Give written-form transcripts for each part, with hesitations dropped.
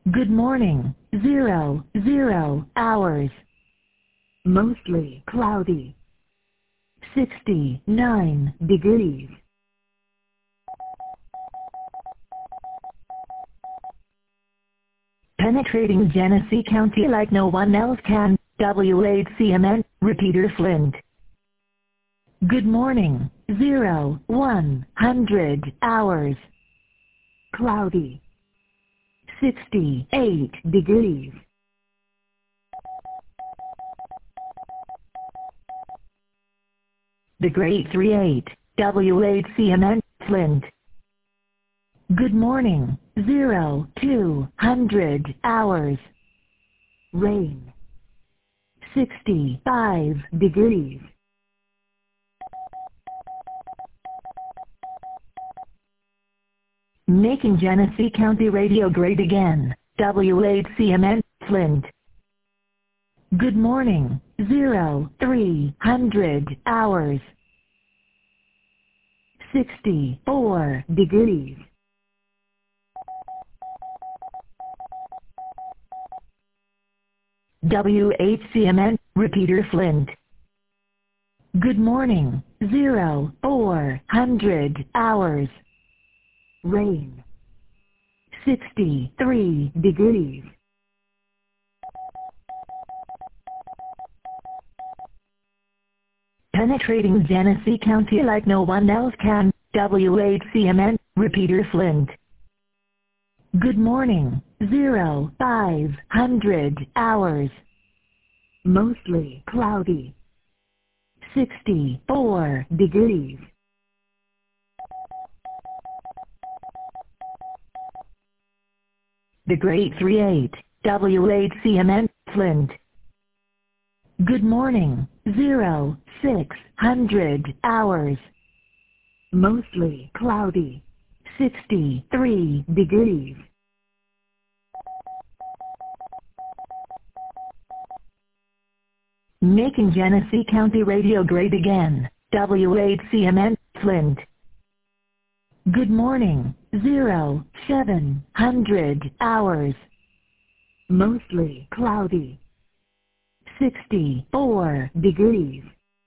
Good morning, 00 hours. Mostly cloudy. 69 degrees. Penetrating Genesee County like no one else can, WHCMN, Repeater Flint. Good morning, 100 hours. Cloudy. 68 degrees. The Great 38, WHCMN, Flint. Good morning, 200 hours. Rain. 65 degrees. Making Genesee County radio great again, WHCMN, Flint. Good morning, 300 hours. 64 degrees. WHCMN, Repeater Flint. Good morning, 400 hours. Rain. 63 degrees. Penetrating Genesee County like no one else can, WHCMN, Repeater Flint. Good morning, 500 hours. Mostly cloudy. 64 degrees. The Great 38, WHCMN, Flint. Good morning, 600 hours. Mostly cloudy. 63 degrees. Making Genesee County radio great again, WHCMN, Flint. Good morning, 700 hours. Mostly cloudy. 64 degrees.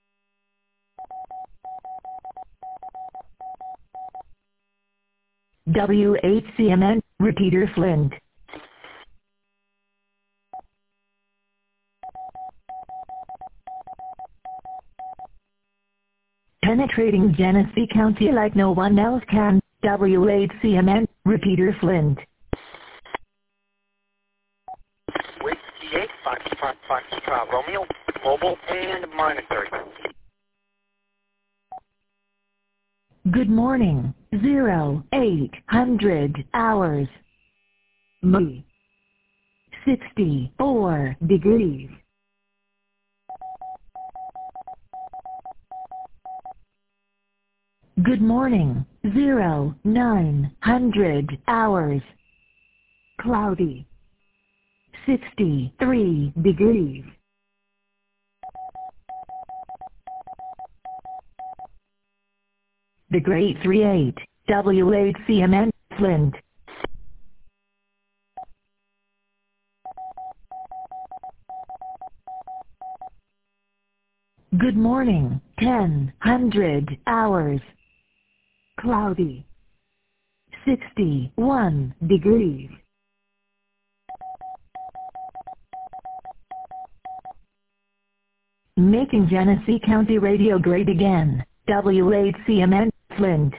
WHCMN, Repeater Flint. Penetrating Genesee County like no one else can, WHCMN, Repeater Flint. Whiskey 8, Foxtrot, Romeo, mobile and monitoring. Good morning, 800 hours. May. 64 degrees. Good morning, 900 hours. Cloudy. 63 degrees. The Great 38, WHCMN, Flint. Good morning, 100 hours. Cloudy. 61 degrees. Making Genesee County radio great again, WHCMN, Flint.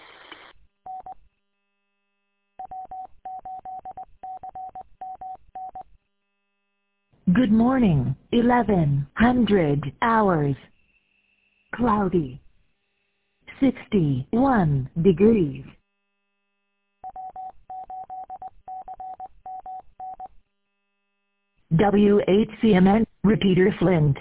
Good morning, 1100 hours. Cloudy. 61 degrees. WHCMN, Repeater Flint.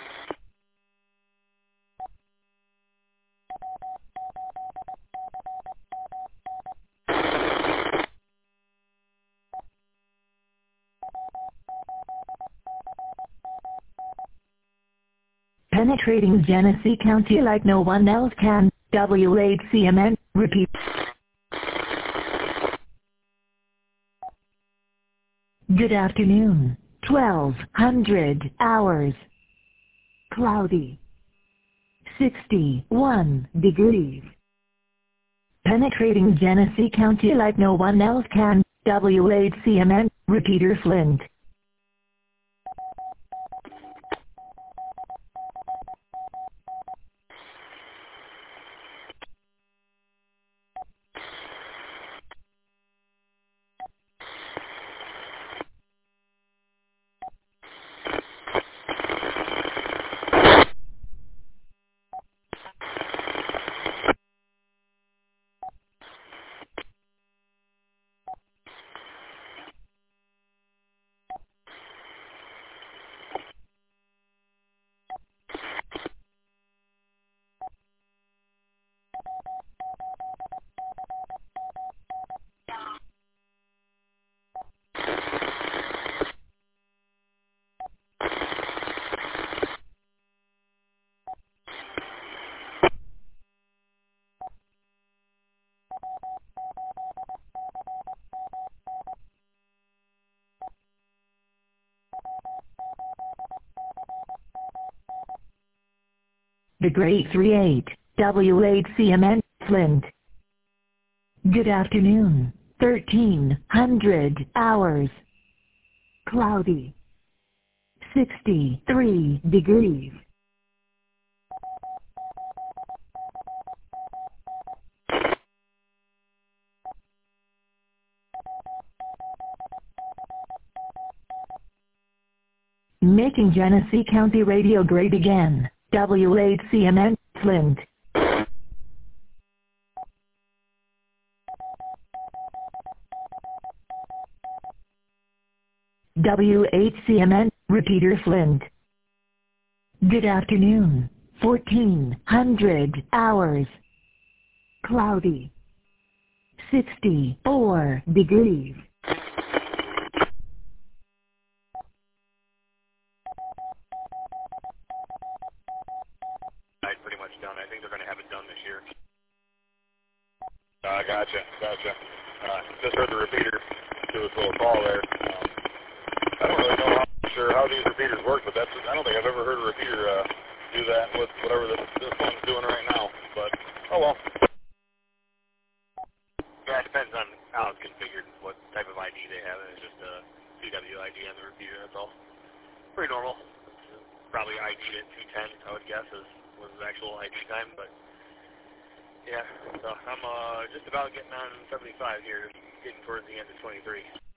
Penetrating Genesee County like no one else can, WHCMN, repeat. Good afternoon. 1200 hours. Cloudy. 61 degrees. Penetrating Genesee County like no one else can. WHCMN, Repeater Flint. The Great 38, WHCMN, Flint. Good afternoon. 1300 hours. Cloudy. 63 degrees. Making Genesee County radio great again. WHCMN, Flint. WHCMN, Repeater Flint. Good afternoon. 1400 hours. Cloudy. 64 degrees. Pretty much done. I think they're going to have it done this year. Gotcha. Just heard the repeater do its little call there. I don't really know how these repeaters work, but I don't think I've ever heard a repeater do that with whatever this one's doing right now. But, oh well. Yeah, it depends on how it's configured, what type of ID they have. It's just a CW ID on the repeater, that's all. Pretty normal. Probably ID'd at 210, I would guess, was the actual ID time, but yeah, so I'm just about getting on 75 here, getting towards the end of 23.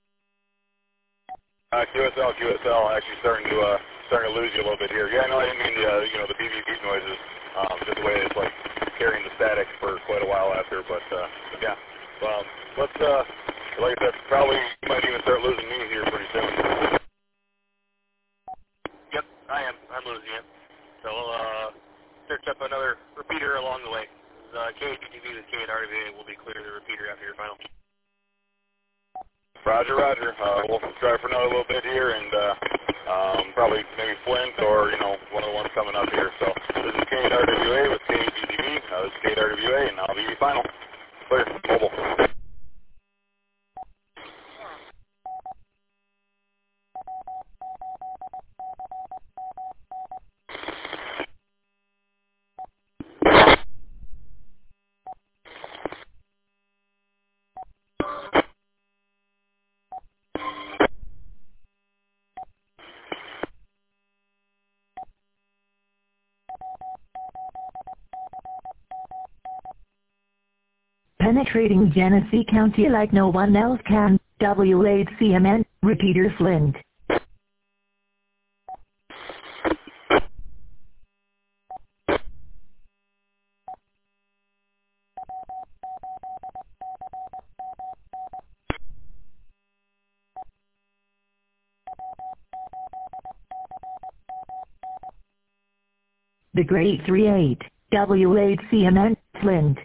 QSL, actually starting to lose you a little bit here. Yeah, no, I didn't mean the beep beep noises, just the way it's like carrying the static for quite a while after, but yeah. Well, let's, like I said, probably you might even start losing me here pretty soon. Yep, I'm losing it. So we'll search up another repeater along the way. KATV with K and RWA will be clear the repeater after your final. Roger. We'll try for another little bit here, and probably maybe Flint or one of the ones coming up here. So this is K and RWA with KATV. This is K and RWA, and I'll be final. Clear. Mobile. Penetrating Genesee County like no one else can. WHCMN, Repeater Flint. The Great 38, WHCMN, Flint.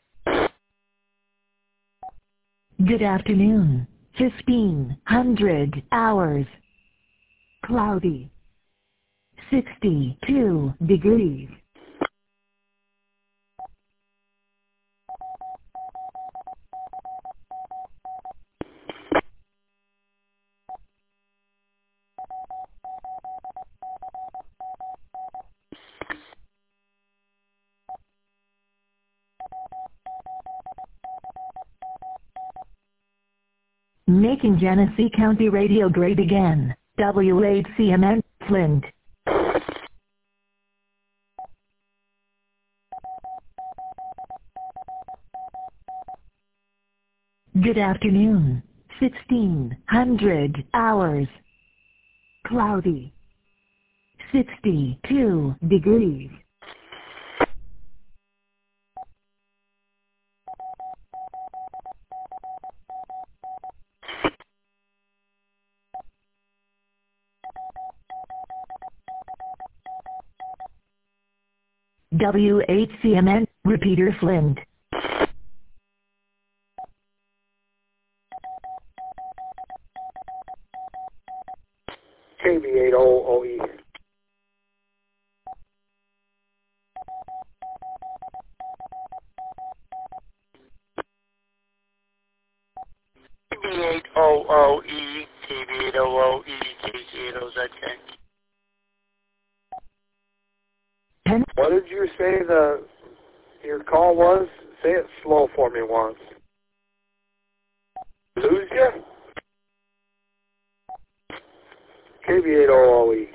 Good afternoon. 1500 hours. Cloudy. 62 degrees. Making Genesee County Radio great again. WHCMN, Flint. Good afternoon. 1600 hours. Cloudy. 62 degrees. WHCMN, Repeater Flint. KB8OOE. KB8OOE, KB8OOE, KC8OZK. What did you say your call was? Say it slow for me once. Lose you? KB8OOE.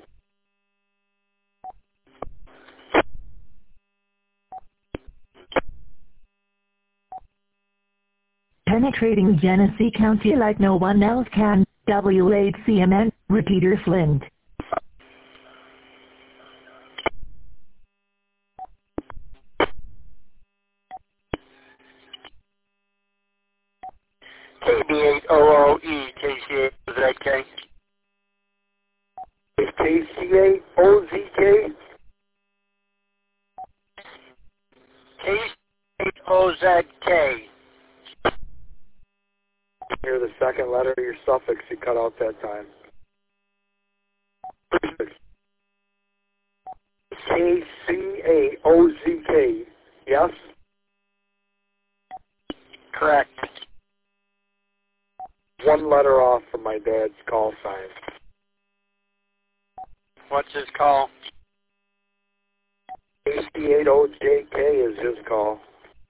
Penetrating Genesee County like no one else can. WHCMN, Repeater Flint. KB8OOE, KC8OZK. KC8OZK? KC8OZK. Hear the second letter of your suffix you cut out that time. KC8OZK. Yes? Correct. One letter off from my dad's call sign. What's his call? KC8OJK is his call.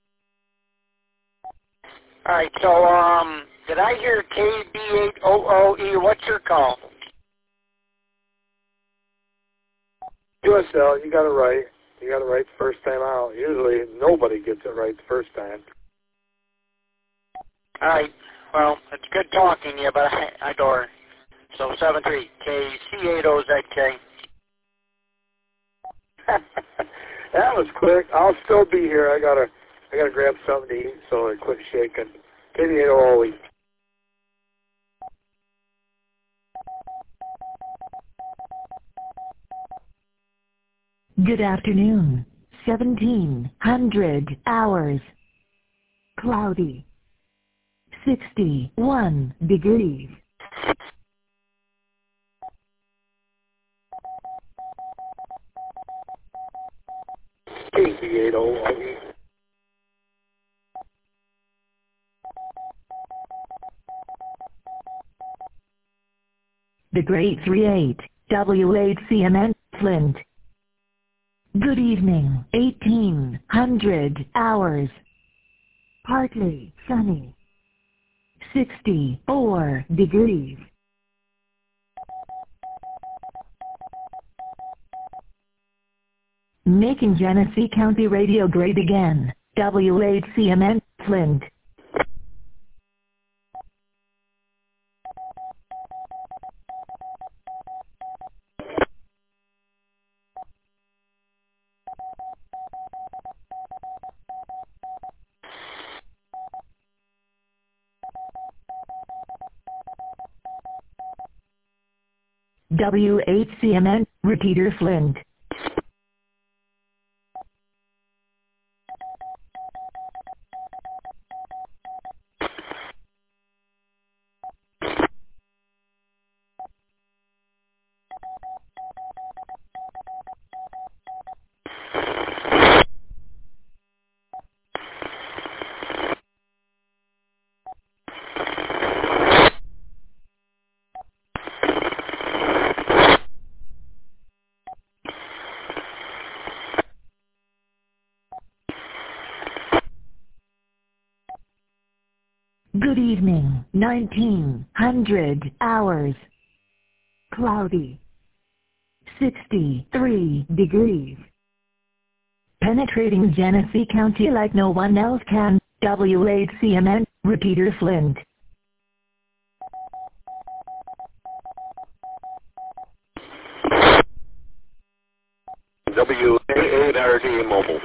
Alright, so, did I hear KB8OOE? What's your call? USL, you got it right. You got it right the first time out. Usually nobody gets it right the first time. Alright, well, it's good talking to you, but I go her. So 73, KC8OZK. That was quick. I'll still be here. I gotta grab something to eat, so I quit shaking. KB8OOE. Good afternoon. 1700 hours. Cloudy. 61 degrees. KB8OOE. The Great 3-8, WHCMN, Flint. Good evening, 1800 hours. Partly sunny. 64 degrees. Making Genesee County Radio great again. WHCMN, Flint. WHCMN, Repeater Flint. Good evening, 1900 hours. Cloudy. 63 degrees. Penetrating Genesee County like no one else can. W8CMN, Repeater Flint. WA8RD Mobile.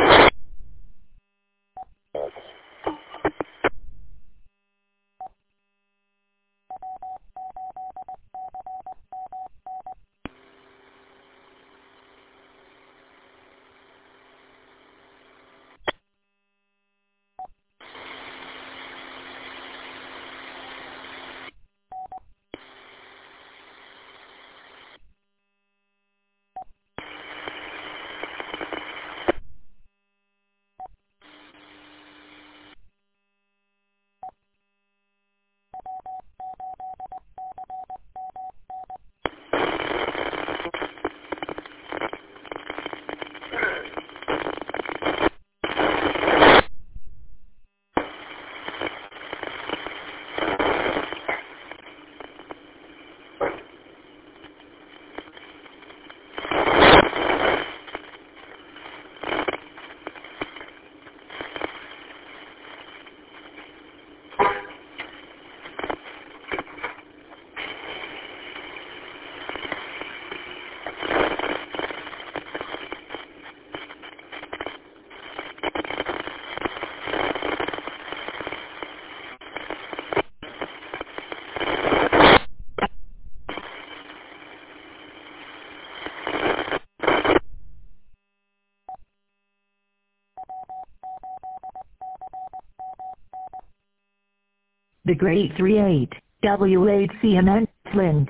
The Great 38, W8CMN, Flint.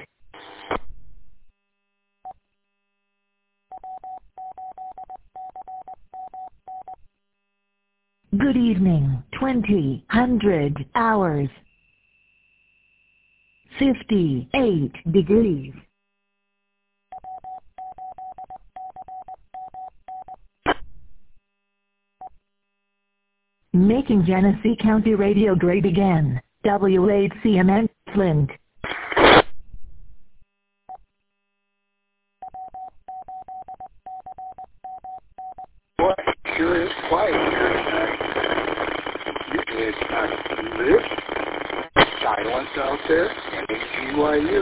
Good evening, 2000 hours. 58 degrees. Making Genesee County radio great again. W8CMN, Flint. Boy, sure is quiet here tonight. Usually it's not this silence out there. NHGYU.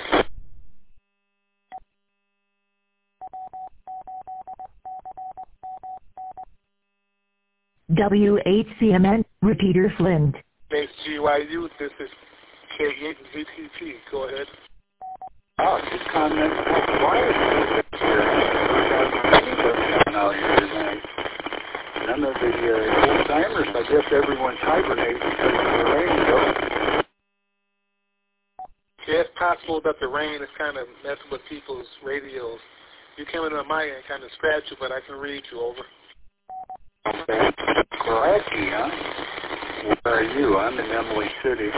W8CMN, Repeater Flint. NHGYU, this is K8ZTT. Go ahead. Oh, just comment how quiet it is here. Out here tonight. None of the old-timers, I guess everyone's hibernating because of the rain, though. Yeah, it's possible that the rain is kind of messing with people's radios. You came in on my end, kind of scratch you, but I can read you over. Okay. Scratchy, huh? Where are you? I'm in Emily City.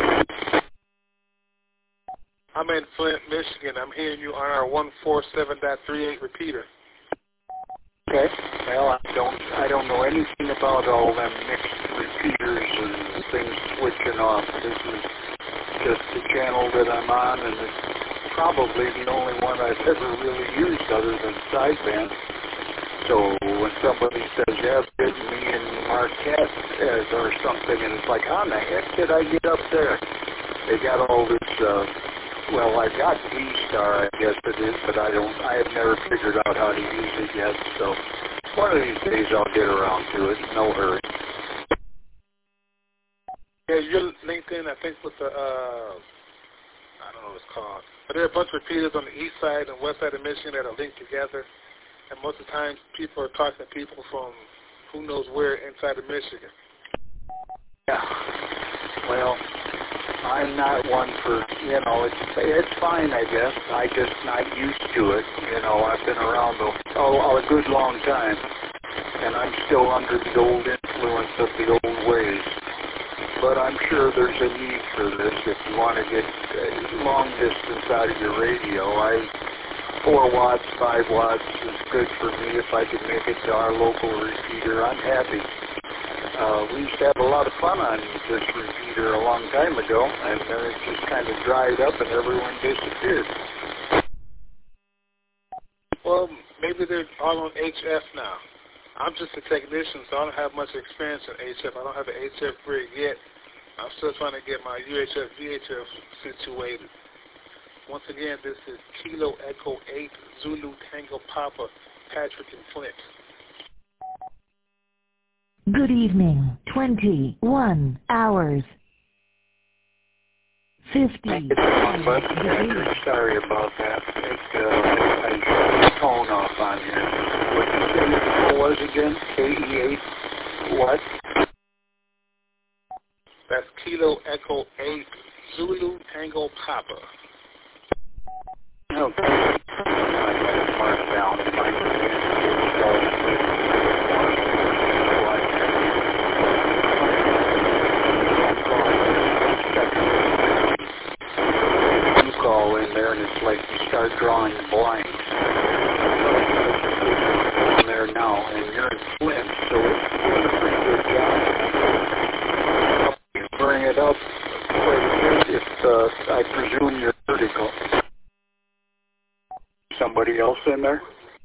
I'm in Flint, Michigan. I'm hearing you on our 147.38 repeater. Okay. Well, I don't know anything about all them mixed repeaters and things switching off. This is just the channel that I'm on, and it's probably the only one I've ever really used other than sideband. So when somebody says, yeah, bid me and Marquette or something, and it's like, how in the heck did I get up there? They got all this, well, I got D-Star, I guess it is, but I have never figured out how to use it yet, so one of these days I'll get around to it, no hurry. Yeah, you're linked in, I think, with the, I don't know what it's called, but there are a bunch of repeaters on the east side and west side of Michigan that are linked together. And most of the time, people are talking to people from who knows where inside of Michigan. Yeah. Well, I'm not one for, it's fine, I guess. I'm just not used to it. I've been around a good long time, and I'm still under the old influence of the old ways. But I'm sure there's a need for this if you want to get long distance out of your radio. 4 watts, 5 watts is good for me if I can make it to our local repeater. I'm happy. We used to have a lot of fun on this repeater a long time ago, and then it just kind of dried up and everyone disappeared. Well, maybe they're all on HF now. I'm just a technician, so I don't have much experience in HF. I don't have an HF rig yet. I'm still trying to get my UHF, VHF situated. Once again, this is Kilo Echo 8, Zulu Tango Papa, Patrick and Flint. Good evening. 21 hours. 50. Sorry about that. I shut the tone off on here. What did you say it was again? KE8 what? That's Kilo Echo 8, Zulu Tango Papa. Okay. I got it marked down. You call in there and it's like you start drawing blanks. I'm there now, and you're in Flint, so it's doing a pretty good job. You bring it up quite a bit if I presume you're vertical. Somebody else in there?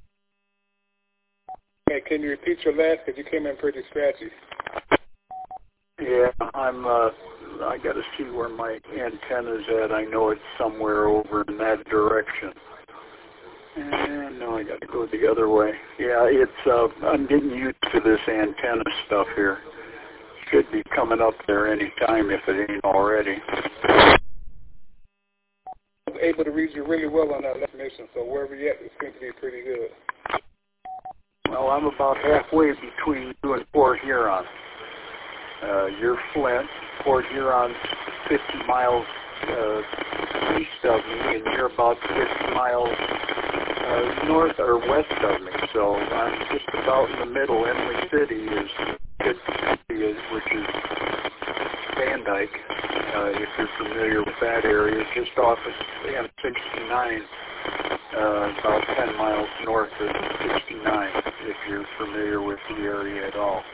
Hey, can you repeat your last? Because you came in pretty scratchy. Yeah, I got to see where my antenna's at. I know it's somewhere over in that direction. And no, I got to go the other way. Yeah, it's. I'm getting used to this antenna stuff here. Should be coming up there any time if it ain't already. I was able to read you really well on that last mission, so wherever you're at, it seems to be pretty good. Well, I'm about halfway between you and Port Huron. You're Flint. Port Huron's 50 miles east of me, and you're about 50 miles north or west of me. So I'm just about in the middle. Emily City is which is Van Dyke, if you're familiar with that area, just off of M69, about 10 miles north of 69, if you're familiar with the area at all.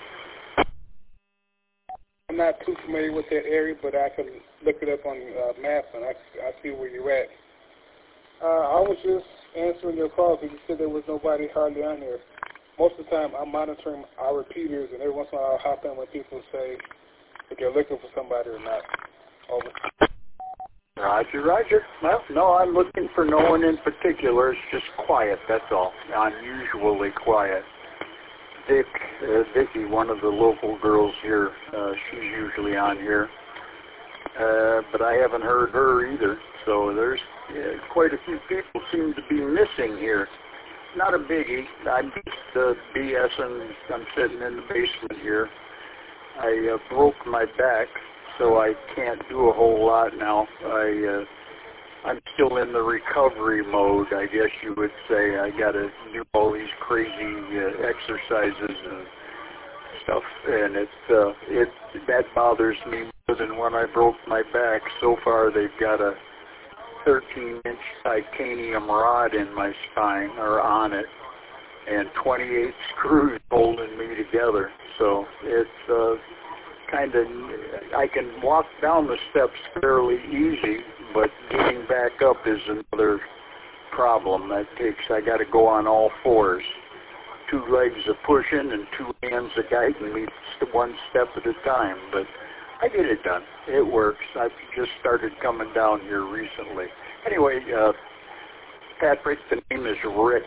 I'm not too familiar with that area, but I can look it up on maps, and I see where you're at. I was just answering your call because you said there was nobody hardly on here. Most of the time, I'm monitoring our repeaters, and every once in a while I'll hop in when people say if they're looking for somebody or not. Over. Roger, Roger. Well, no, I'm looking for no one in particular. It's just quiet, that's all. Unusually quiet. Vicky, one of the local girls here, she's usually on here. But I haven't heard her either. So there's quite a few people seem to be missing here. Not a biggie. I'm just BSing. I'm sitting in the basement here. I broke my back, so I can't do a whole lot now. I'm still in the recovery mode, I guess you would say. I got to do all these crazy exercises and stuff, and that bothers me more than when I broke my back. So far, they've got a 13-inch titanium rod in my spine, or on it, and 28 screws holding me together. So it's kind of, I can walk down the steps fairly easy, but getting back up is another problem. I got to go on all fours. 2 legs of pushing and 2 hands of guiding me one step at a time. But I get it done. It works. I've just started coming down here recently. Anyway, Patrick, the name is Rick,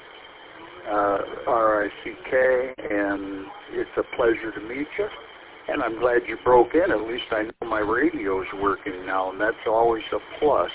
R-I-C-K, and it's a pleasure to meet you. And I'm glad you broke in. At least I know my radio's working now, and that's always a plus.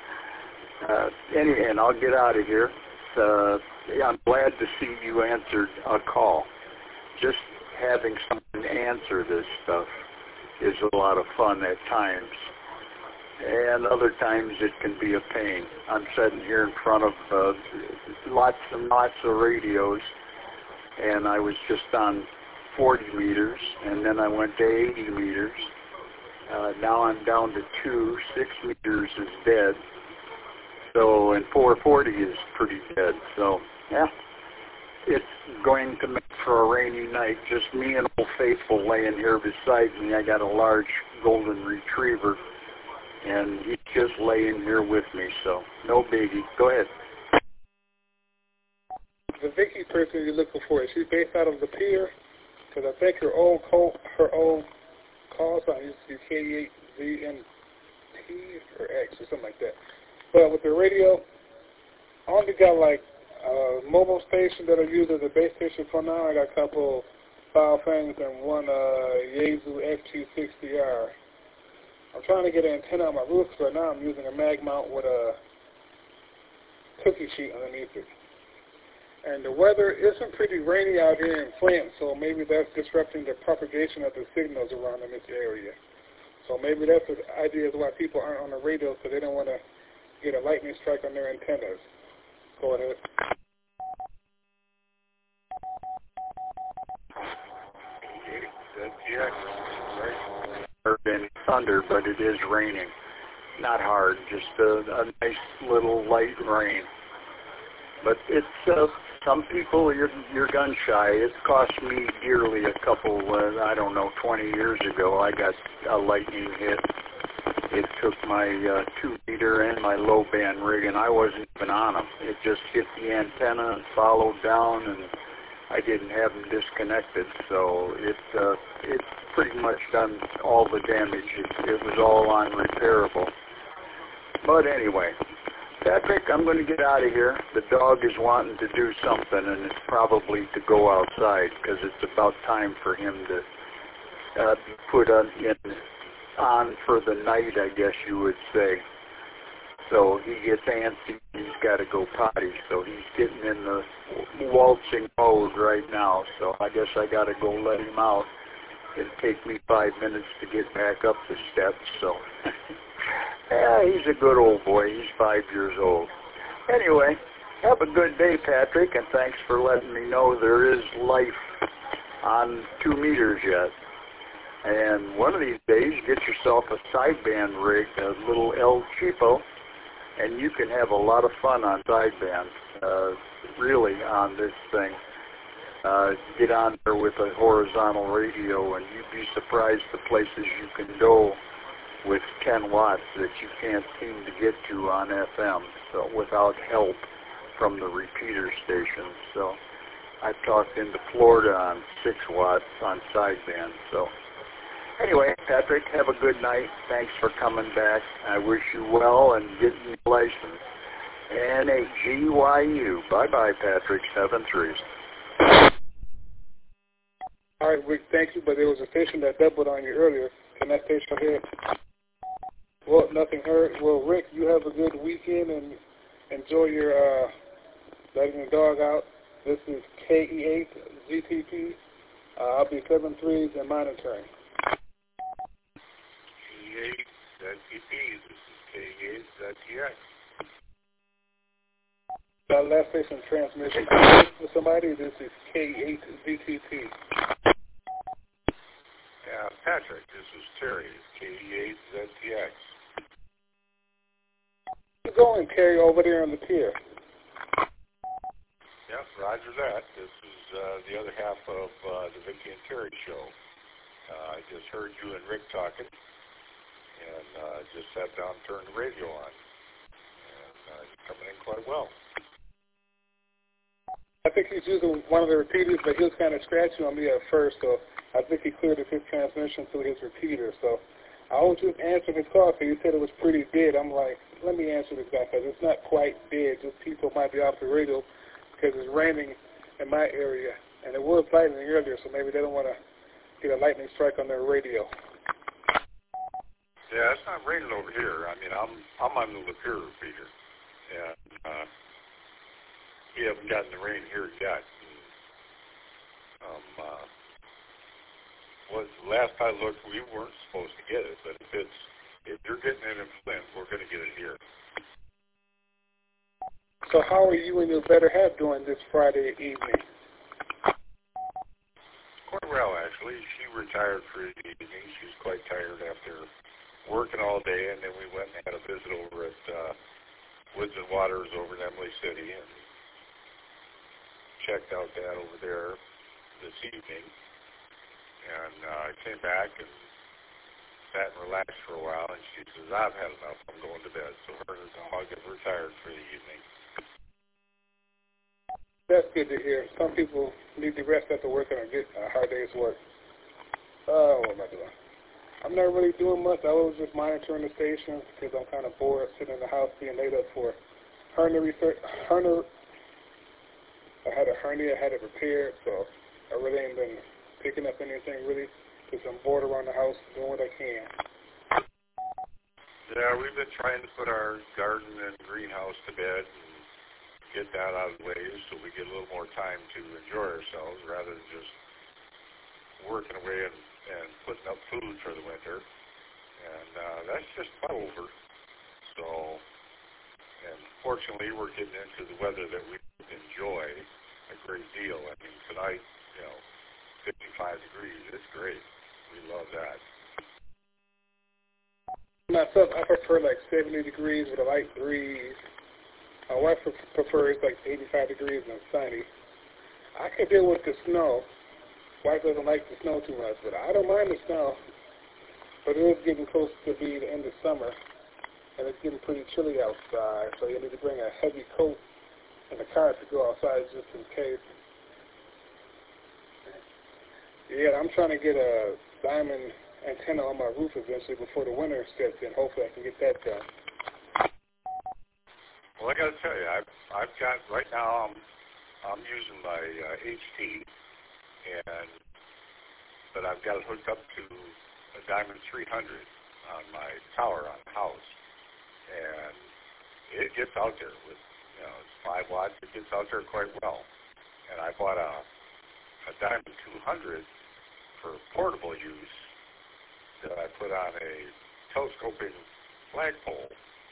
And I'll get out of here. I'm glad to see you answered a call. Just having someone answer this stuff is a lot of fun at times. And other times it can be a pain. I'm sitting here in front of lots and lots of radios, and I was just on 40 meters, and then I went to 80 meters. Now I'm down to 2. 6 meters is dead. So, and 440 is pretty dead. So, yeah, it's going to make for a rainy night. Just me and Old Faithful laying here beside me. I got a large golden retriever, and he's just laying here with me, so no biggie. Go ahead. The Vicky person you're looking for, is she based out of the pier? Because I think her old call sign used to be K8ZNT or X or something like that. But with the radio, I only got like a mobile station that I use as a base station for now. I got a couple file things and one Yaesu FT60R. I'm trying to get an antenna on my roof, so right now I'm using a mag mount with a cookie sheet underneath it. And the weather isn't pretty rainy out here in Flint, so maybe that's disrupting the propagation of the signals around in this area. So maybe that's the idea of why people aren't on the radio, so they don't want to get a lightning strike on their antennas. Go ahead. Been thunder, but it is raining. Not hard, just a nice little light rain. But it's some people you're gun shy. It cost me dearly a couple, 20 years ago. I got a lightning hit. It took my 2-meter and my low band rig, and I wasn't even on them. It just hit the antenna and followed down, and I didn't have them disconnected. So it's pretty much done all the damage. It was all unrepairable. But anyway, Patrick, I'm going to get out of here. The dog is wanting to do something, and it's probably to go outside because it's about time for him to be put on for the night, I guess you would say. So he gets antsy. He's got to go potty, so he's getting in the waltzing mode right now. So I guess I got to go let him out. It'll take me 5 minutes to get back up the steps, so... Yeah, he's a good old boy. He's 5 years old. Anyway, have a good day, Patrick, and thanks for letting me know there is life on 2 meters yet. And one of these days, get yourself a sideband rig, a little El Cheapo, and you can have a lot of fun on sideband, really, on this thing. Get on there with a horizontal radio, and you'd be surprised the places you can go with 10 watts that you can't seem to get to on FM, so without help from the repeater station. So I've talked into Florida on 6 watts on sideband. So anyway, Patrick, have a good night. Thanks for coming back. I wish you well and getting your license. NAGYU. Bye-bye, Patrick. 7-3. All right, Rick, thank you, but there was a station that doubled on you earlier. Can that station hear? Well, nothing heard. Well, Rick, you have a good weekend and enjoy your letting the dog out. This is KE8ZTP. I'll be 7-3s and monitoring. KE8ZTP. This is KE8ZTX. Last station transmission for somebody. This is KE8ZTP. Yeah, Patrick, this is Terry. KE8ZTX. How's it going, Terry, over there on the pier? Yep, roger that. This is the other half of the Vicky and Terry show. I just heard you and Rick talking, and just sat down and turned the radio on. And you're coming in quite well. I think he's using one of the repeaters, but he was kind of scratchy on me at first, so I think he cleared his transmission through his repeater. So I was just answering his call, because he said it was pretty dead. I'm like, let me answer this guy, because it's not quite dead. Just people might be off the radio because it's raining in my area. And it was lightning earlier, so maybe they don't want to get a lightning strike on their radio. Yeah, it's not raining over here. I mean, I'm on the Lapeer repeater, and we haven't gotten the rain here yet. Last I looked, we weren't supposed to get it, but if you're getting it in Flint, we're going to get it here. So how are you and your better half doing this Friday evening? Quite well, actually. She retired for the evening. She's quite tired after working all day, and then we went and had a visit over at Woods and Waters over in Emily City, and checked out Dad over there this evening, and I came back and sat and relaxed for a while, and she says, I've had enough, I'm going to bed. So her and the dog have retired for the evening. That's good to hear. Some people need to rest after working a hard day's work. What am I doing? I'm not really doing much. I was just monitoring the station because I'm kind of bored sitting in the house being laid up for hernia research. I had a hernia, I had it repaired, so I really ain't been picking up anything really because I'm bored around the house doing what I can. Yeah, we've been trying to put our garden and greenhouse to bed and get that out of the way so we get a little more time to enjoy ourselves rather than just working away and putting up food for the winter. And that's just about over. So, and fortunately, we're getting into the weather that we enjoy a great deal. I mean, tonight, 55 degrees, it's great. We love that. Myself, I prefer like 70 degrees with a light breeze. My wife prefers like 85 degrees and sunny. I can deal with the snow. Wife doesn't like the snow too much, but I don't mind the snow. But it is getting close to be the end of summer, and it's getting pretty chilly outside, so you need to bring a heavy coat in the car to go outside just in case. Yeah, I'm trying to get a diamond antenna on my roof eventually before the winter sets in. Hopefully I can get that done. Well, I got to tell you, I've got right now. I'm using my HT, but I've got it hooked up to a Diamond 300 on my tower on the house, and it gets out there with it's 5 watts. It gets out there quite well, and I bought a Diamond 200 for portable use that I put on a telescoping flagpole,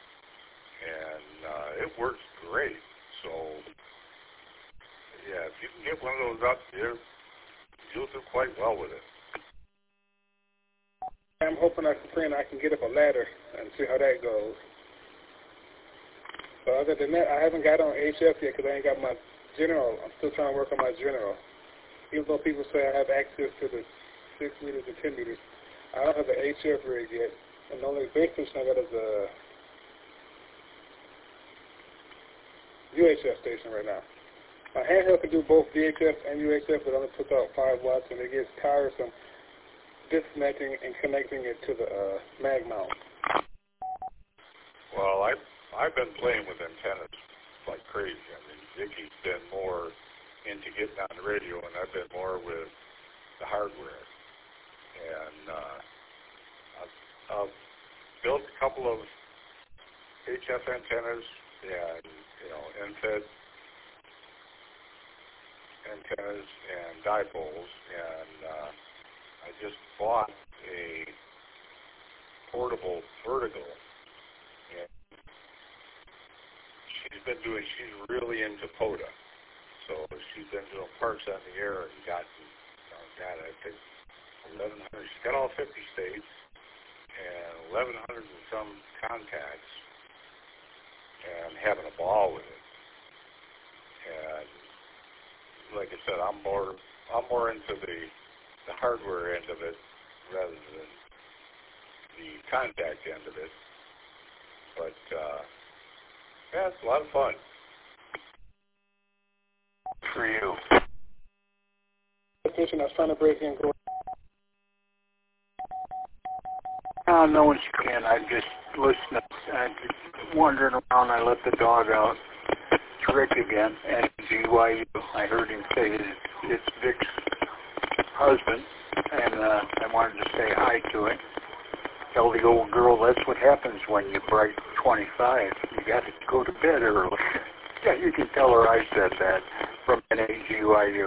and it works great. So, yeah, if you can get one of those up there, you'll do quite well with it. I'm hoping I can get up a ladder and see how that goes. So other than that, I haven't got on HF yet because I ain't got my general. I'm still trying to work on my general. Even though people say I have access to the 6 meters and 10 meters, I don't have the HF rig yet. And the only base station I got is a UHF station right now. My handheld can do both VHF and UHF, but only puts out 5 watts, and it gets tiresome disconnecting and connecting it to the mag mount. Well, I've been playing with antennas like crazy. I mean, Vicky's been more into getting on the radio, and I've been more with the hardware. And I've built a couple of HF antennas and NFED antennas and dipoles, and I just bought a portable vertical, and she's really into POTA. So she's been doing parks on the air and gotten, I think 1,100. She's got all 50 states and 1,100 and some contacts, and having a ball with it. And like I said, I'm more into the hardware end of it rather than the contact end of it. But yeah, it's a lot of fun. For you. I was trying to break in. No one's can. I just listened. I'm wandering around. I let the dog out. It's Rick again, and GYU. I heard him say it's Vic's husband, and I wanted to say hi to him. Tell the old girl that's what happens when you break 25. You got to go to bed early. Yeah, you can tell her I said that from NAGYU.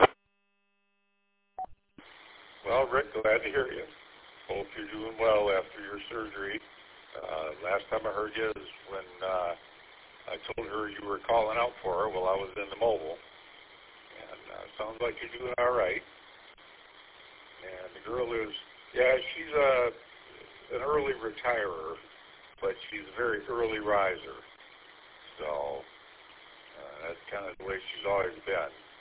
Well, Rick, glad to hear you. Hope you're doing well after your surgery. Last time I heard you is when I told her you were calling out for her while I was in the mobile. And sounds like you're doing all right. And the girl is, she's an early retirer, but she's a very early riser. So that's kind of the way she's always been.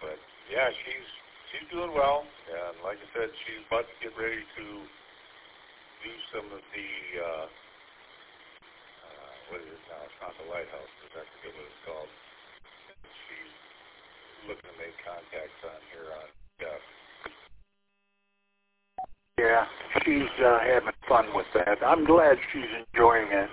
But yeah, she's doing well, and like I said, she's about to get ready to do some of the what is it now? It's not the Lighthouse, but I forget what it's called. She's looking to make contacts on here on Jeff. Yeah, she's having fun with that. I'm glad she's enjoying it.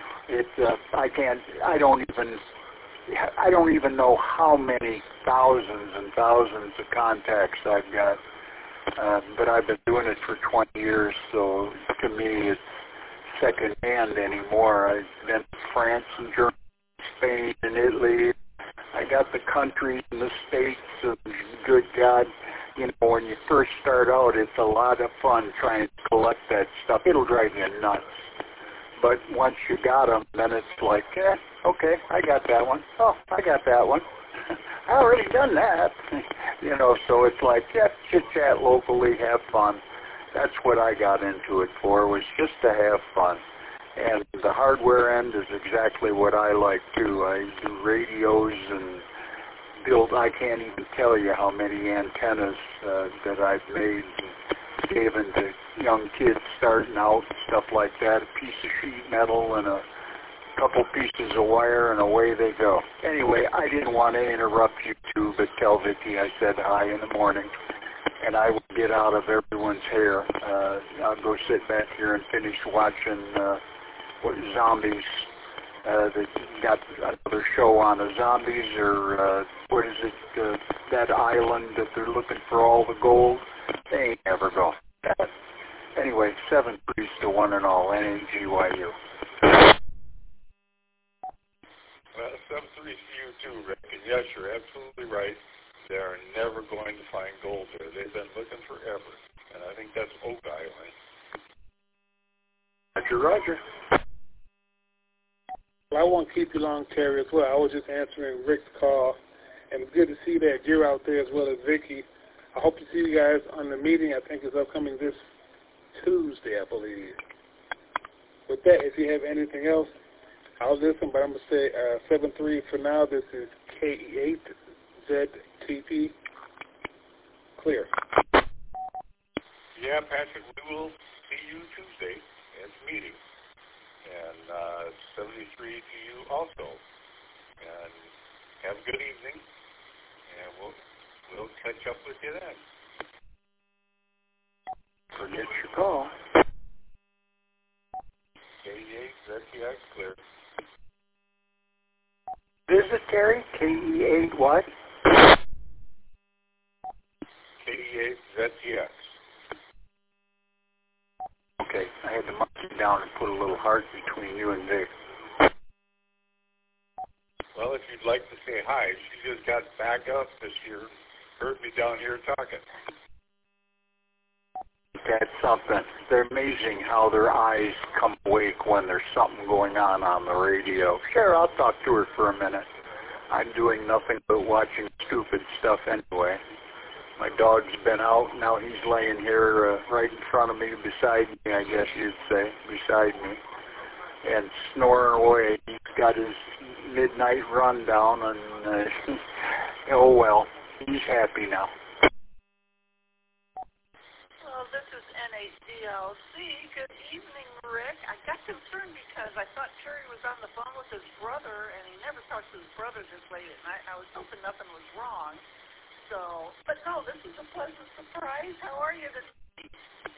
I don't even know how many thousands and thousands of contacts I've got. But I've been doing it for 20 years, so to me it's secondhand anymore. I've been to France and Germany, Spain and Italy. I got the countries and the states, and good God, when you first start out, it's a lot of fun trying to collect that stuff. It'll drive you nuts. But once you got them, then it's like, okay, I got that one. Oh, I got that one. I already done that. So it's like, chit-chat locally, have fun. That's what I got into it for, was just to have fun. And the hardware end is exactly what I like, too. I do radios and build, I can't even tell you how many antennas that I've made and given to young kids starting out and stuff like that. A piece of sheet metal and a couple pieces of wire, and away they go. Anyway, I didn't want to interrupt you two, but tell Vicki I said hi in the morning, and I will get out of everyone's hair. I'll go sit back here and finish watching Zombies. They got another show on the Zombies, or what is it, that island that they're looking for all the gold. They ain't never going. Anyway, 7-3 to 1 and all, NAGYU. Well, 7-3 to you too, Rick. And yes, you're absolutely right. They are never going to find gold there. They've been looking forever. And I think that's Oak Island. Roger. Well, I won't keep you long, Terry, as well. I was just answering Rick's call. And it's good to see that you're out there as well as Vicki. I hope to see you guys on the meeting. I think it's upcoming this Tuesday, I believe. With that, if you have anything else, I'll listen, but I'm going to say 7-3 for now. This is KE8ZTP. Clear. Yeah, Patrick, we will see you Tuesday at the meeting. And 73 to you also. And have a good evening. And we'll catch up with you then. Forget your call. KE8ZTX clear. Visit Terry, KE8 what? KE8ZTX. Okay, I had to mark it down and put a little heart between you and Vic. Well, if you'd like to say hi, she just got back up this year. Heard me down here talking. That's something. They're amazing how their eyes come awake when there's something going on the radio. Sure, I'll talk to her for a minute. I'm doing nothing but watching stupid stuff anyway. My dog's been out. Now he's laying here right in front of me, beside me, I guess you'd say, beside me, and snoring away. He's got his midnight rundown, and oh well, he's happy now. This is NACLC. Good evening, Rick. I got concerned because I thought Terry was on the phone with his brother, and he never talks to his brother this late at night. I was hoping nothing was wrong. So, but no, this is a pleasant surprise. How are you this week?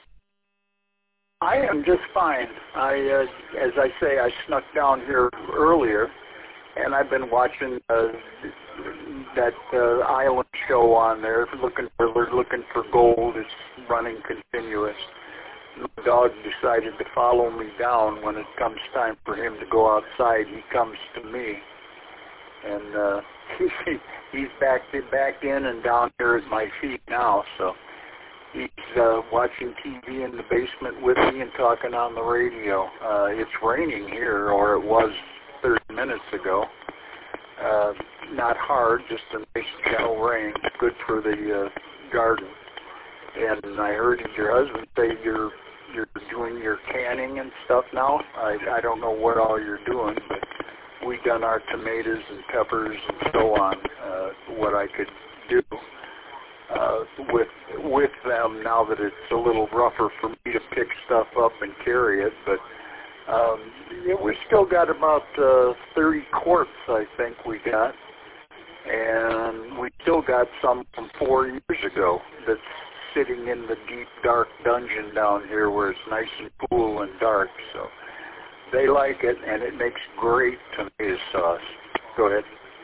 I am just fine. As I say, I snuck down here earlier, and I've been watching that island show on there. We're looking for gold. It's running continuous. My dog decided to follow me down. When it comes time for him to go outside, he comes to me, and he's back in and down here at my feet now. So he's watching TV in the basement with me and talking on the radio. It's raining here, or it was 30 minutes ago. Not hard, just a nice gentle rain. Good for the garden. And I heard your husband say you're doing your canning and stuff now. I don't know what all you're doing, but we done our tomatoes and peppers and so on. What I could do with them now that it's a little rougher for me to pick stuff up and carry it. But we still got about 30 quarts, I think we got. And we still got some from 4 years ago that's sitting in the deep, dark dungeon down here where it's nice and cool and dark. So they like it, and it makes great tomato sauce. Go ahead.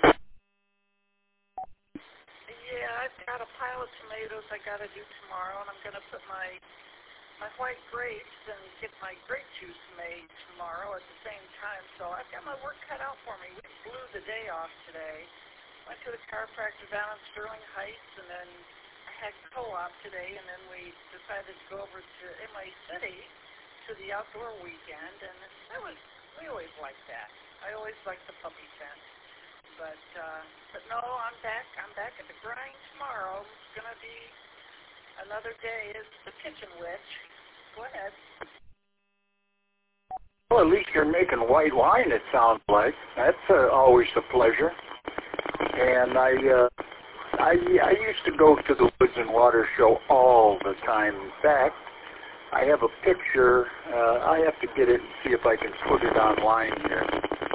Yeah, I've got a pile of tomatoes I got to do tomorrow, and I'm going to put my white grapes and get my grape juice made tomorrow at the same time. So I've got my work cut out for me. We blew the day off today. Went to the chiropractor down in Sterling Heights, and then I had co-op today, and then we decided to go over to MA City to the outdoor weekend, and we always like that. I always like the puppy tent. But no, I'm back at the grind tomorrow. It's going to be another day as the kitchen witch. Go ahead. Well, at least you're making white wine, it sounds like. That's always a pleasure. And I used to go to the Woods and Water Show all the time. In fact, I have a picture. I have to get it and see if I can put it online here.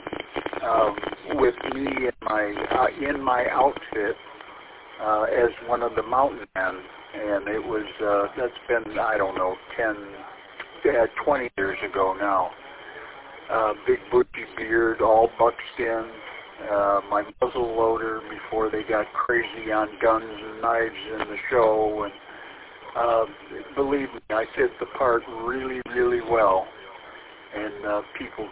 With me in my outfit as one of the mountain men, and it was that's been, I don't know, 20 years ago now. Big bushy beard, all buckskin. My muzzle loader before they got crazy on guns and knives in the show, and believe me, I fit the part really, really well. And people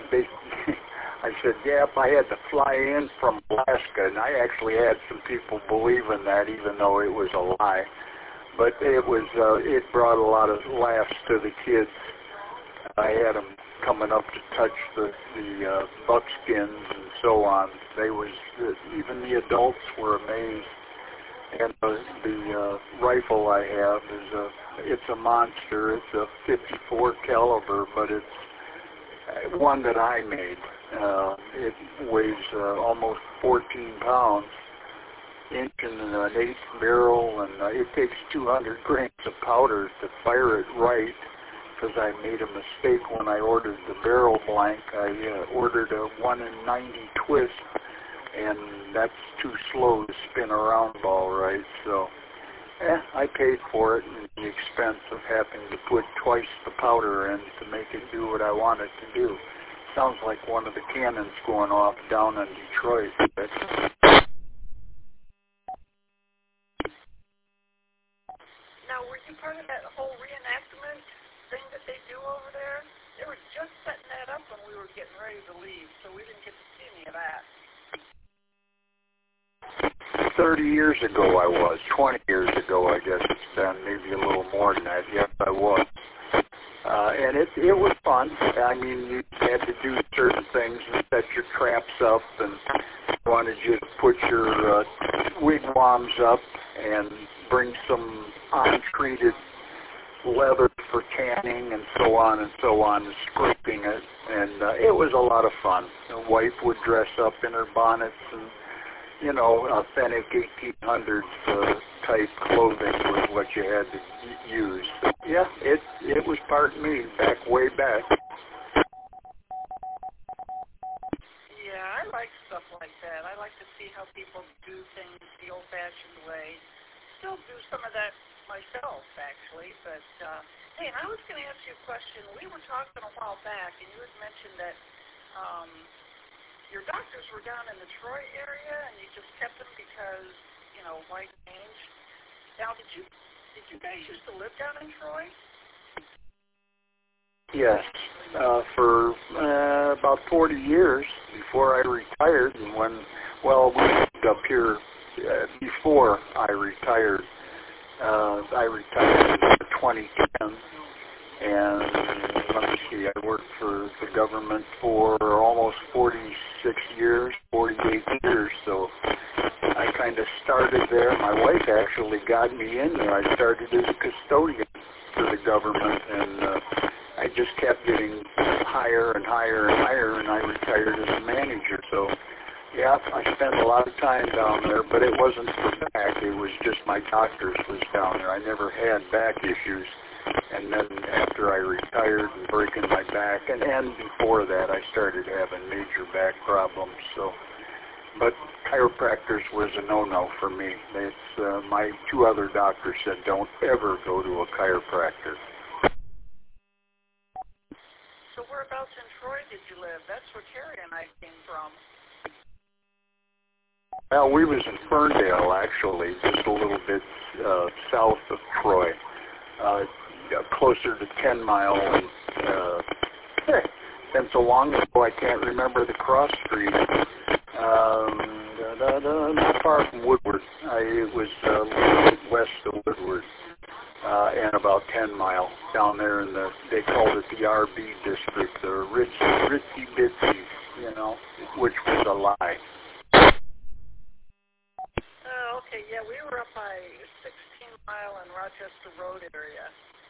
I said, yep, I had to fly in from Alaska, and I actually had some people believing that, even though it was a lie. But it brought a lot of laughs to the kids. I had them coming up to touch the buckskins and so on. Even the adults were amazed. And the rifle I have it's a monster. It's a 54 caliber, but it's one that I made. It weighs almost 14 pounds, inch and an eighth barrel, and it takes 200 grams of powder to fire it right. Because I made a mistake when I ordered the barrel blank. I ordered a 1 in 90 twist, and that's too slow to spin a round ball right. So, I paid for it and the expense of having to put twice the powder in to make it do what I want it to do. Sounds like one of the cannons going off down in Detroit. Now, were you part of that whole reenactment thing that they do over there? They were just setting that up when we were getting ready to leave, so we didn't get to see any of that. 30 years ago I was. 20 years ago, I guess it's been, maybe a little more than that. Yes, I was. And it was fun. I mean, you had to do certain things and set your traps up, and wanted you to put your wigwams up and bring some untreated leather for tanning and so on, and scraping it. And it was a lot of fun. The wife would dress up in her bonnets and, authentic 1800s type clothing was what you had to use. But yeah, it was part of me way back. Yeah, I like stuff like that. I like to see how people do things the old-fashioned way. Still do some of that myself, actually. But, hey, and I was going to ask you a question. We were talking a while back, and you had mentioned that your doctors were down in the Troy area, and you just kept them because, white range. Now, did you guys used to live down in Troy? Yes, for about 40 years before I retired, and we moved up here before I retired. I retired in 2010, and let me see, I worked for the government for almost 46 years, 48 years, so I kind of started there. My wife actually got me in there. I started as a custodian for the government, and I just kept getting higher and higher and higher, and I retired as a manager. So Yeah, I spent a lot of time down there, but it wasn't for back. It was just my doctor's was down there. I never had back issues. And then after I retired and breaking my back, and before that, I started having major back problems. So, but chiropractors was a no-no for me. It's my two other doctors said, don't ever go to a chiropractor. So whereabouts in Troy did you live? That's where Terry and I came from. Well, we was in Ferndale, actually, just a little bit south of Troy, closer to 10 Mile. And it's been so long ago, I can't remember the cross street. Not far from Woodward. It was a little bit west of Woodward, and about 10 Mile down there in they called it the RB district, the Ritzy Bitsy, which was a lie. Okay, yeah, we were up by 16 Mile and Rochester Road area.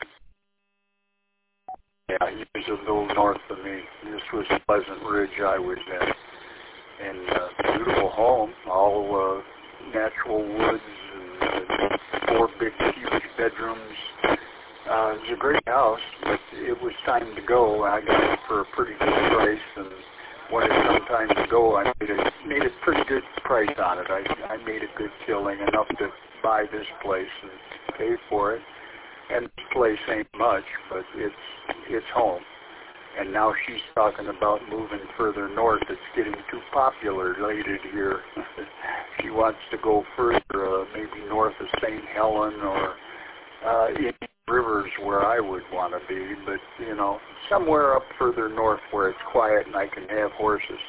Yeah, he was a little north of me. This was Pleasant Ridge I was in. And beautiful home, all natural woods and 4 big, huge bedrooms. It was a great house, but it was time to go. I got it for a pretty good price, and when it come time to go, I made a pretty good price on it. I made a good killing, enough to buy this place and pay for it. And this place ain't much, but it's home. And now she's talking about moving further north. It's getting too populated here. She wants to go further, maybe north of St. Helen or in Rivers, where I would want to be, but, somewhere up further north where it's quiet and I can have horses.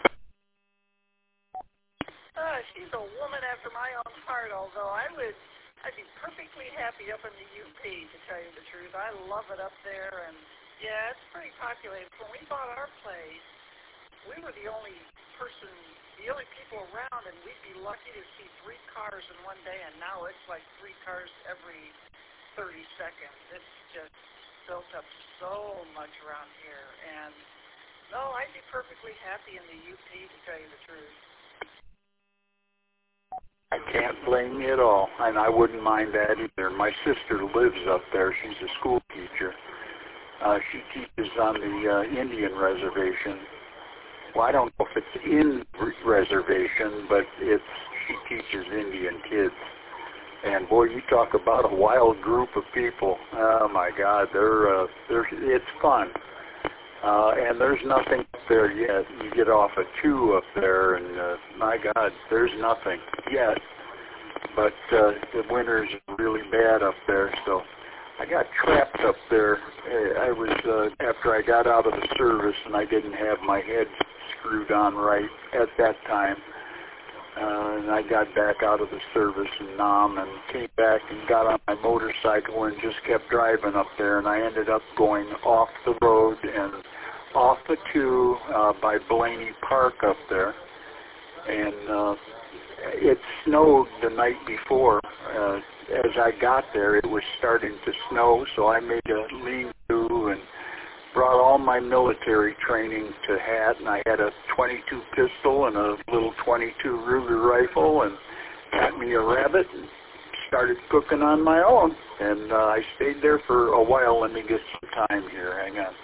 She's a woman after my own heart, although I'd be perfectly happy up in the UP, to tell you the truth. I love it up there, and yeah, it's pretty populated. When we bought our place, we were the only people around, and we'd be lucky to see 3 cars in one day, and now it's like 3 cars every 30 seconds. It's just built up so much around here, and no, I'd be perfectly happy in the UP, to tell you the truth. I can't blame you at all, and I wouldn't mind that either. My sister lives up there. She's a school teacher. She teaches on the Indian reservation. Well, I don't know if it's in reservation, but she teaches Indian kids. And boy, you talk about a wild group of people. Oh my God, it's fun. And there's nothing up there yet. You get off a 2 up there, and my God, there's nothing yet. But the winters are really bad up there, so I got trapped up there. I was after I got out of the service, and I didn't have my head screwed on right at that time. And I got back out of the service in Nam and came back and got on my motorcycle and just kept driving up there. And I ended up going off the road and off the 2 by Blaney Park up there. And it snowed the night before. As I got there, it was starting to snow, so I made a lean-to and brought all my military training to hat, and I had a .22 pistol and a little .22 Ruger rifle, and got me a rabbit and started cooking on my own. And I stayed there for a while. Let me get some time here. Hang on.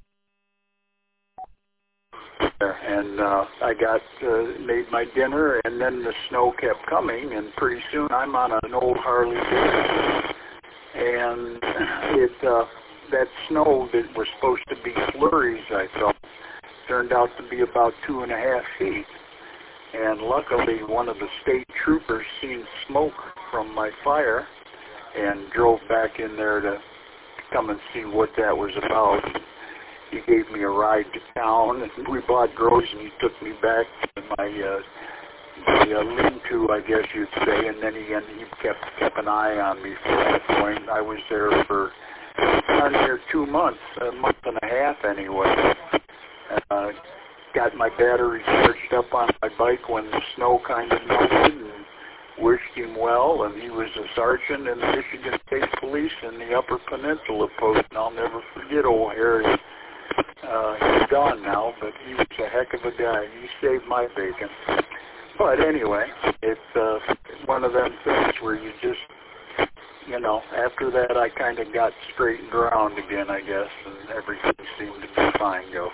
And I made my dinner, and then the snow kept coming, and pretty soon I'm on an old Harley Davidson, and that snow that was supposed to be flurries, I thought, turned out to be about 2.5 feet. And luckily, one of the state troopers seen smoke from my fire and drove back in there to come and see what that was about. He gave me a ride to town, and we bought groceries, and he took me back to my lean-to, I guess you'd say, and then he kept an eye on me from that point. I was there for near 2 months, a month and a half anyway. Got my battery charged up on my bike when the snow kind of melted, and wished him well, and he was a sergeant in the Michigan State Police in the Upper Peninsula Post, and I'll never forget old Harry. He's gone now, but he was a heck of a guy. He saved my bacon. But anyway, it's one of them things where you just, you know, after that I kind of got straightened around again, I guess, and everything seemed to be fine, Joe.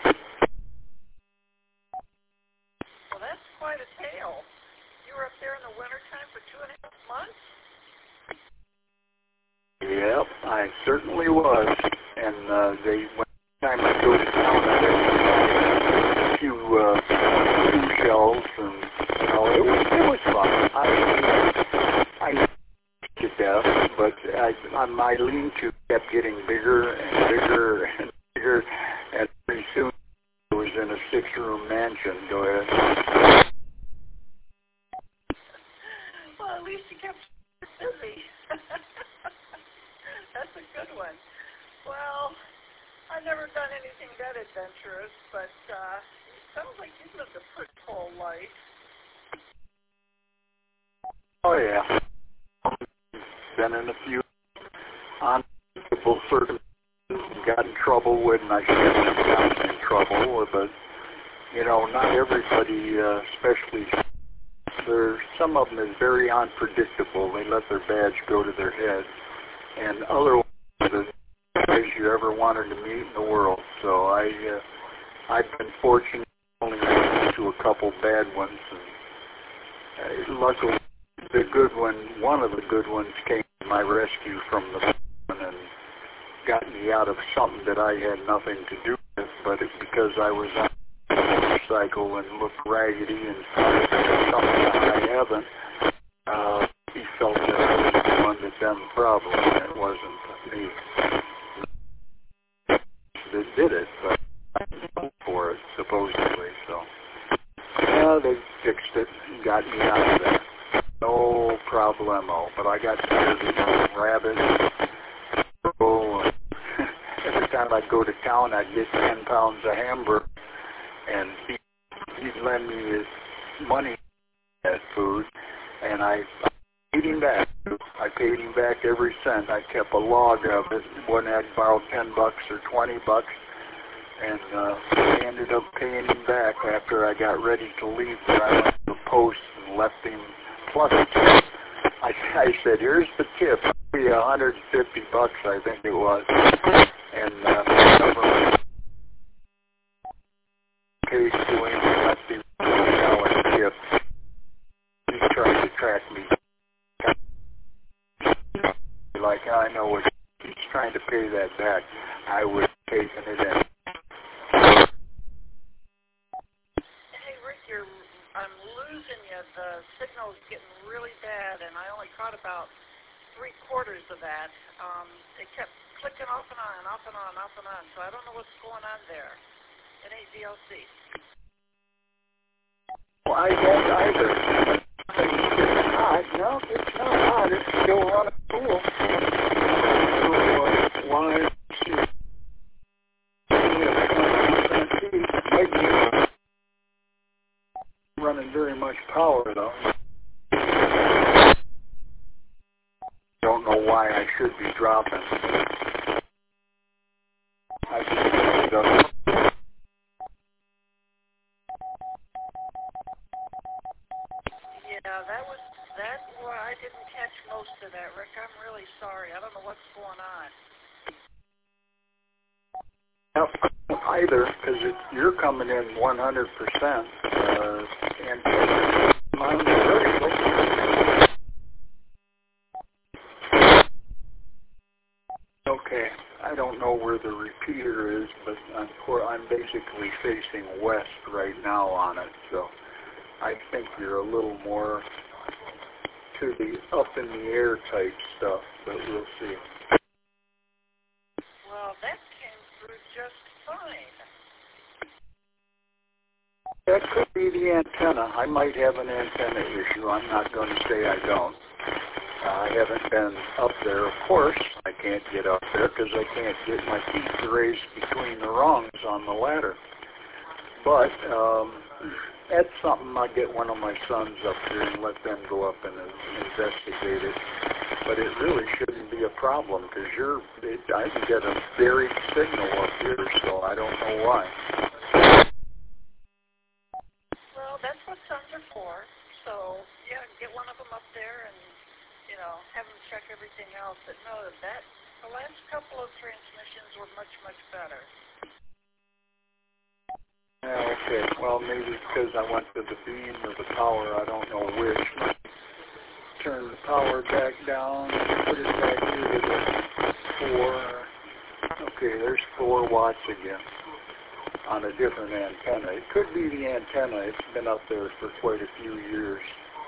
Well, that's quite a tale. You were up there in the wintertime for 2.5 months? Yep, I certainly was. And when time I go to town, I had a few shells, and you know, it was fun. I to death, but my lean-to kept getting bigger and bigger and bigger, and pretty soon it was in a 6-room mansion. Go ahead. Well, at least you kept busy. That's a good one. Well, I've never done anything that adventurous, but it sounds like you've lived a pretty full life. Oh, yeah. Been in a few unpredictable circumstances, got in trouble when I shouldn't have gotten in trouble, but, you know, not everybody, especially, some of them is very unpredictable. They let their badge go to their head, and other ones are the guys you ever wanted to meet in the world. So I've been fortunate only to a couple bad ones, and luckily the good one of the good ones came to my rescue from the mountain and got me out of something that I had nothing to do with, but it's because I was on a motorcycle and looked raggedy and something I haven't. He felt that I was the one that done the problem, and it wasn't me that did it, but I was for it, supposedly. So, yeah, they fixed it and got me out of there. No problemo. But I got tired of rabbits. Every time I'd go to town, I'd get 10 pounds of hamburger, and he'd lend me his money at food, and I paid him back. I paid him back every cent. I kept a log of it when I'd borrow $10 or $20, and I ended up paying him back after I got ready to leave. But I went to the post and left him plus a tip. I said, "Here's the tip. I'll be $150, I think it was." And the government paid to him and left him $20 tip. He tried to track me. Like, I know what he's trying to pay that back. I would have taken it in. Hey, Rick, I'm losing you. The signal's getting really bad, and I only caught about 3/4 of that. It kept clicking off and on and off and on and off and on, so I don't know what's going on there. It ain't DLC. Well, I don't either. It's hot. No, it's not hot. It's still running cool. So, why? Running very much power, though. Don't know why I should be dropping. I just picked it up. Yeah, that I didn't catch most of that, Rick. I'm really sorry. I don't know what's going on. Yep, either, because you're coming in 100%, and mine's very close. Okay, I don't know where the repeater is, but I'm basically facing west right now on it, so I think you're a little more to the up in the air type stuff, but we'll see. Well, that came through just fine. That could be the antenna. I might have an antenna issue. I'm not going to say I don't. I haven't been up there, of course. I can't get up there because I can't get my feet raised between the rungs on the ladder. But that's something I'll get one of my sons up here and let them go up and investigate it. but it really shouldn't be a problem because I can get a buried signal up here, so I don't know why. Well, that's what sons are for. So, yeah, get one of them up there and, have them check everything else. But know that the last couple of transmissions were much, much better. Yeah, okay. Well, maybe because I went to the beam or the power, I don't know which. Turn the power back down and put it back here to the 4. Okay, there's 4 watts again on a different antenna. It could be the antenna. It's been up there for quite a few years.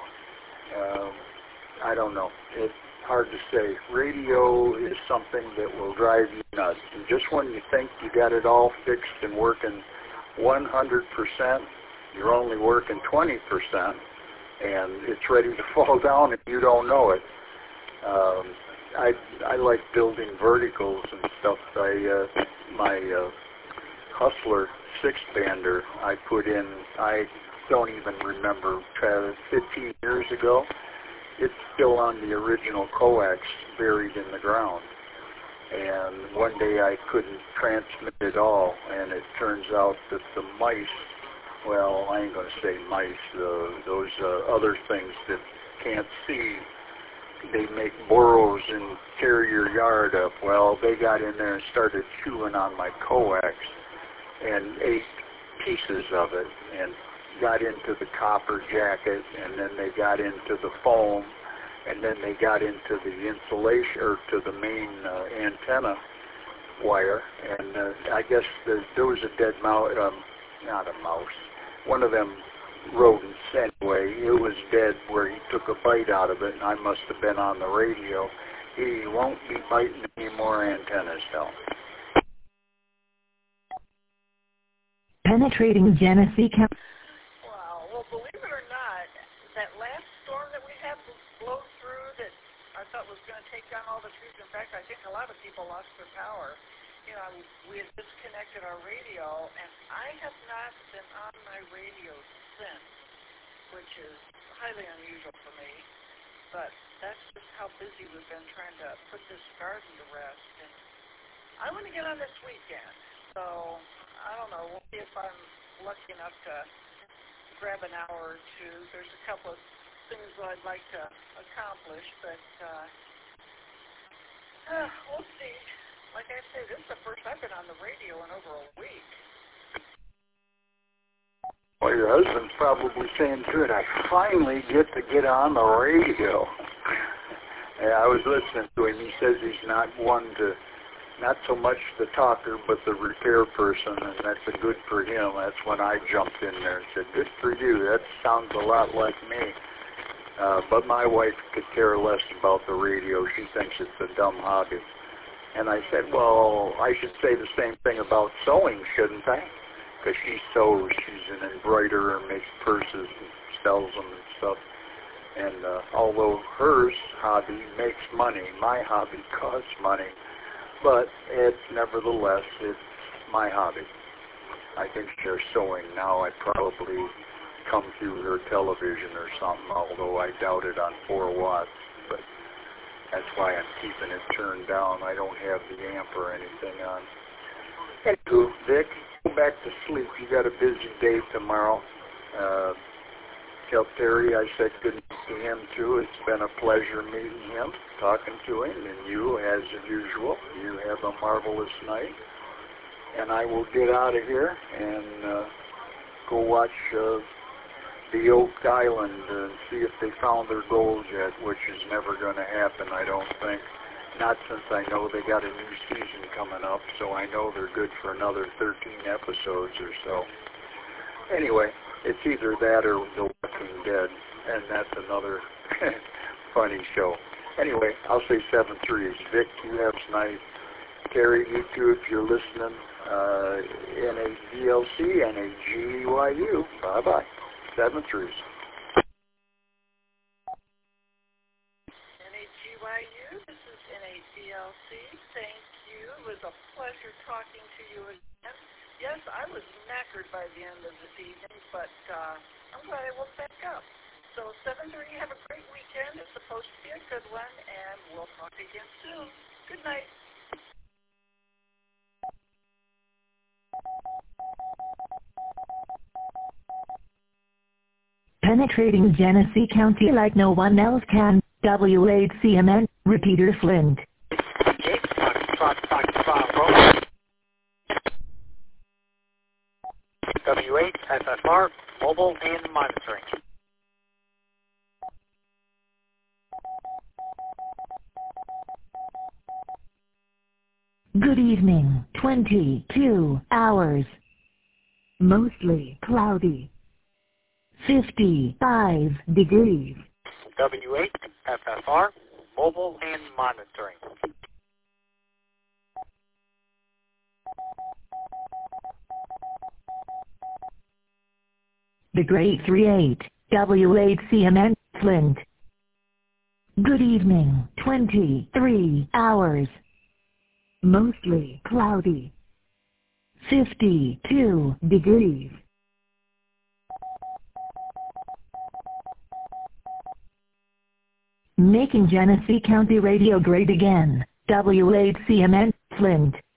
I don't know. It's hard to say. Radio is something that will drive you nuts. And just when you think you got it all fixed and working 100%, you're only working 20%, and it's ready to fall down and you don't know it. I like building verticals and stuff. My Hustler 6-bander I put in, I don't even remember, 15 years ago. It's still on the original coax buried in the ground. And one day I couldn't transmit it all, and it turns out that the mice, well, I ain't going to say mice, those other things that can't see, they make burrows and tear your yard up. Well, they got in there and started chewing on my coax and ate pieces of it and got into the copper jacket, and then they got into the foam, and then they got into the insulation, or to the main antenna wire, and I guess there was a dead mouse, not a mouse, one of them rodents anyway. It was dead where he took a bite out of it, and I must have been on the radio. He won't be biting any more antennas, though. Penetrating Genesee County. Wow. Well, believe it or not, that last storm that we had blow through that I thought was going to take down all the trees. In fact, I think a lot of people lost their power. We had disconnected our radio, and I have not been on my radio since, which is highly unusual for me. But that's just how busy we've been trying to put this garden to rest. And I want to get on this weekend, so I don't know. We'll see if I'm lucky enough to grab an hour or two. There's a couple of things that I'd like to accomplish, but we'll see. Like I say, this is the first I've been on the radio in over a week. Well, your husband's probably saying, good, I finally get on the radio. Yeah, I was listening to him. He says he's not so much the talker, but the repair person, and that's a good for him. That's when I jumped in there and said, good for you. That sounds a lot like me. But my wife could care less about the radio. She thinks it's a dumb hobby. And I said, well, I should say the same thing about sewing, shouldn't I? Because she sews. She's an embroiderer, makes purses and sells them and stuff. And although her hobby makes money, my hobby costs money. But nevertheless, it's my hobby. I think they're sewing now. I probably come through her television or something, although I doubt it on 4 watts. But that's why I'm keeping it turned down. I don't have the amp or anything on. Anywho, Vic, go back to sleep. You got a busy day tomorrow. Tell Terry I said good night to him, too. It's been a pleasure meeting him, talking to him, and you, as usual, you have a marvelous night. And I will get out of here and go watch the Oak Island and see if they found their gold yet, which is never going to happen, I don't think. Not since I know they got a new season coming up, so I know they're good for another 13 episodes or so. Anyway, it's either that or The Walking Dead, and that's another funny show. Anyway, I'll say 7-3. Vic, you have tonight. Terry, you too, if you're listening. NADLC, NAGYU. Bye-bye. 7-3. NAGYU, this is NADLC. Thank you. It was a pleasure talking to you again. Yes, I was knackered by the end of this evening, but I'm glad I woke back up. So 7:30, have a great weekend. It's supposed to be a good one, and we'll talk again soon. Good night. Penetrating Genesee County like no one else can. W8CMN, Repeater Flint. W8 FFR, mobile and monitoring. Good evening, 22 hours. Mostly cloudy. 55 degrees. W8 FFR, mobile and monitoring. The Great 38, W8CMN, Flint. Good evening, 23 hours. Mostly cloudy. 52 degrees. Making Genesee County radio great again. W8CMN, Flint.